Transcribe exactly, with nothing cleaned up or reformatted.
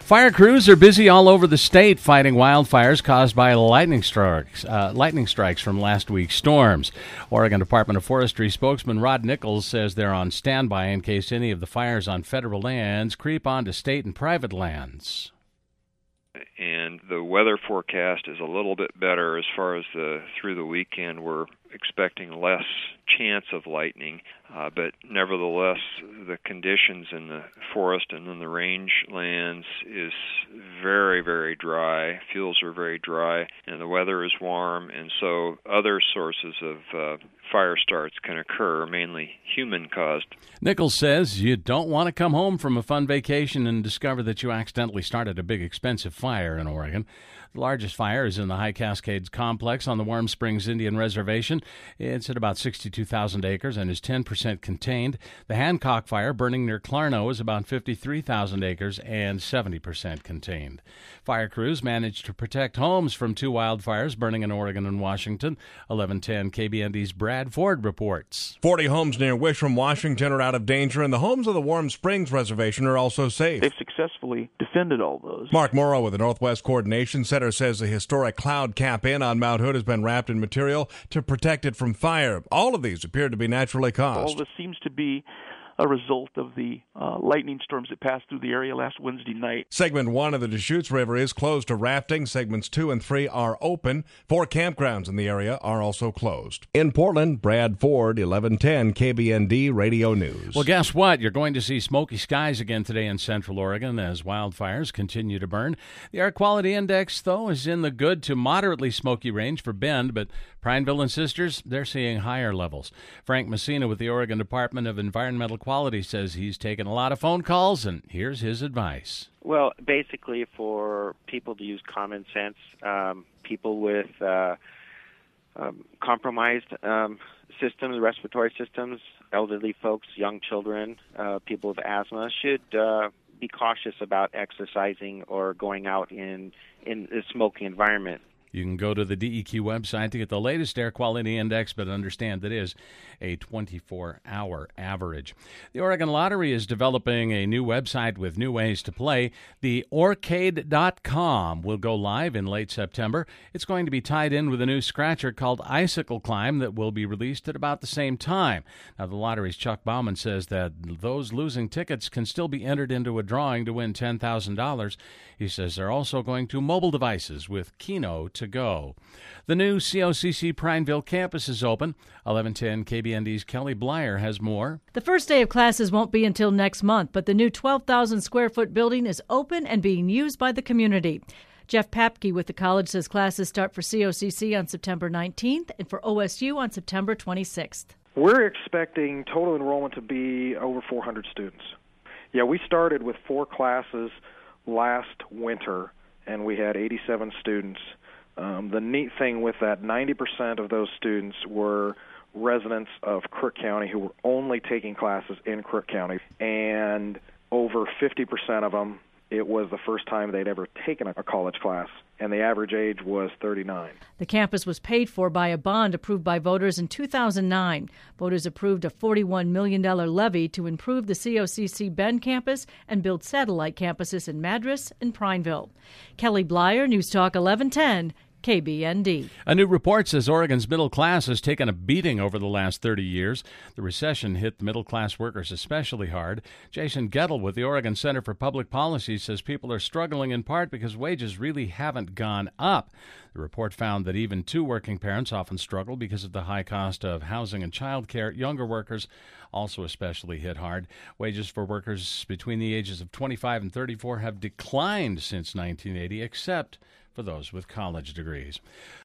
Fire crews are busy all over the state fighting wildfires caused by lightning strikes, uh, lightning strikes from last week's storms. Oregon Department of Forestry spokesman Rod Nichols says they're on standby in case any of the fires on federal lands creep onto state and private lands. And the weather forecast is a little bit better as far as the through the weekend. We're expecting less chance of lightning, uh, but nevertheless, the conditions in the forest and in the rangelands is very, very dry. Fields are very dry, and the weather is warm, and so other sources of uh, fire starts can occur, mainly human-caused. Nichols says you don't want to come home from a fun vacation and discover that you accidentally started a big, expensive fire in Oregon. The largest fire is in the High Cascades Complex on the Warm Springs Indian Reservation. It's at about sixty-two thousand acres and is ten percent contained. The Hancock Fire, burning near Clarno, is about fifty-three thousand acres and seventy percent contained. Fire crews managed to protect homes from two wildfires burning in Oregon and Washington. eleven ten K B N D's Brad Ford reports. forty homes near Wishram, Washington are out of danger, and the homes of the Warm Springs Reservation are also safe. They've successfully defended all those. Mark Morrow with the Northwest Coordination Center says the historic Cloud Cap Inn on Mount Hood has been wrapped in material to protect it from fire. All of these appear to be naturally caused. All this seems to be a result of the uh, lightning storms that passed through the area last Wednesday night. Segment one of the Deschutes River is closed to rafting. Segments two and three are open. Four campgrounds in the area are also closed. In Portland, Brad Ford, eleven ten K B N D Radio News. Well, guess what? You're going to see smoky skies again today in Central Oregon as wildfires continue to burn. The air quality index, though, is in the good to moderately smoky range for Bend, but Prineville and Sisters, they're seeing higher levels. Frank Messina with the Oregon Department of Environmental Quality says he's taken a lot of phone calls, and here's his advice. Well, basically for people to use common sense, um, people with uh, um, compromised um, systems, respiratory systems, elderly folks, young children, uh, people with asthma should uh, be cautious about exercising or going out in, in a smoky environment. You can go to the D E Q website to get the latest air quality index, but understand that is a twenty-four hour average. The Oregon Lottery is developing a new website with new ways to play. The Orcade dot com will go live in late September. It's going to be tied in with a new scratcher called Icicle Climb that will be released at about the same time. Now, the lottery's Chuck Bauman says that those losing tickets can still be entered into a drawing to win ten thousand dollars. He says they're also going to mobile devices with Keno to go. The new C O C C Prineville campus is open. eleven ten K B N D's Kelly Blyer has more. The first day of classes won't be until next month, but the new twelve thousand square foot building is open and being used by the community. Jeff Papke with the college says classes start for C O C C on September nineteenth and for O S U on September twenty-sixth. We're expecting total enrollment to be over four hundred students. Yeah, we started with four classes last winter, and we had eighty-seven students. Um, the neat thing with that, ninety percent of those students were residents of Crook County who were only taking classes in Crook County, and over fifty percent of them, it was the first time they'd ever taken a college class, and the average age was thirty-nine. The campus was paid for by a bond approved by voters in two thousand nine. Voters approved a forty-one million dollars levy to improve the C O C C Bend campus and build satellite campuses in Madras and Prineville. Kelly Blyer, News Talk eleven ten. K B N D. A new report says Oregon's middle class has taken a beating over the last thirty years. The recession hit the middle-class workers especially hard. Jason Gettle with the Oregon Center for Public Policy says people are struggling in part because wages really haven't gone up. The report found that even two working parents often struggle because of the high cost of housing and child care. Younger workers also especially hit hard. Wages for workers between the ages of twenty-five and thirty-four have declined since nineteen eighty, except for those with college degrees.